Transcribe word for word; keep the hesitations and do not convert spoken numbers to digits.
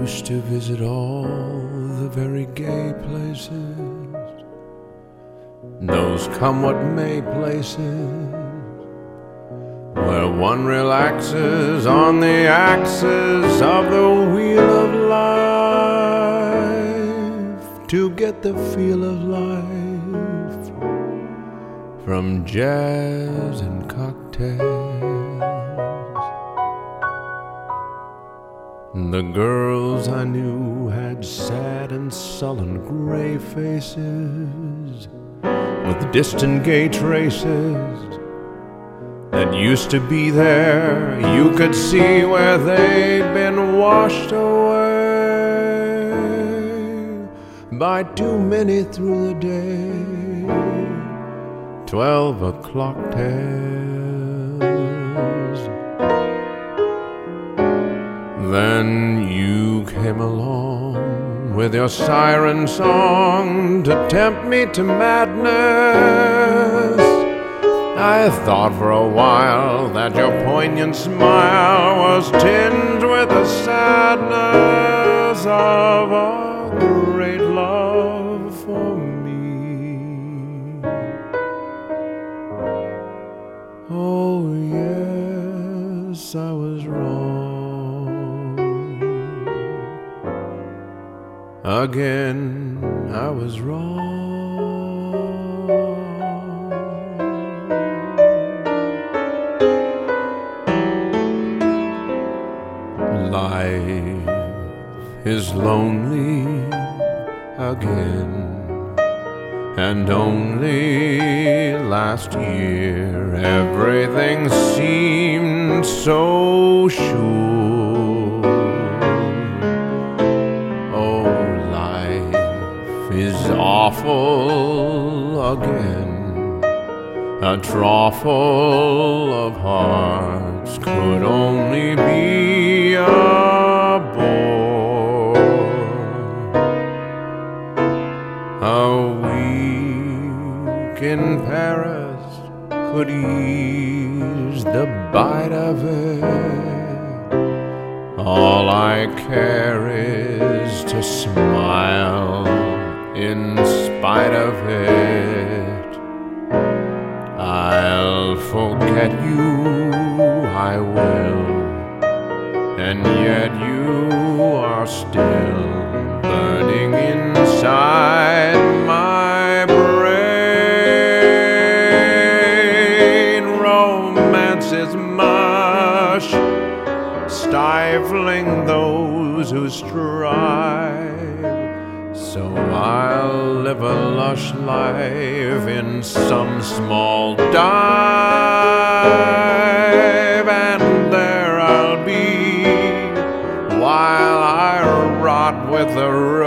used to visit all the very gay places, those come-what-may places, where one relaxes on the axis of the wheel of life to get the feel of life from jazz and cocktails. The girls I knew had sad and sullen gray faces with distant gay traces that used to be there. You could see where they'd been washed away by too many through the day twelve o'clock tales. Then you came along with your siren song to tempt me to madness. I thought for a while that your poignant smile was tinged with the sadness of a great love for me. Oh yes, I was wrong. Again, I was wrong. Life is lonely again, and only last year everything seemed so sure. Oh, life is awful again, a trough full of hearts could only be a bore. A week in Paris could ease the bite of it. All I care is to smile in spite of it. I'll forget you, I will, and yet you are still burning inside my brain. Romance is mush, stifling those who strive. So I'll live a lush life in some small dive, and there I'll be while I rot with the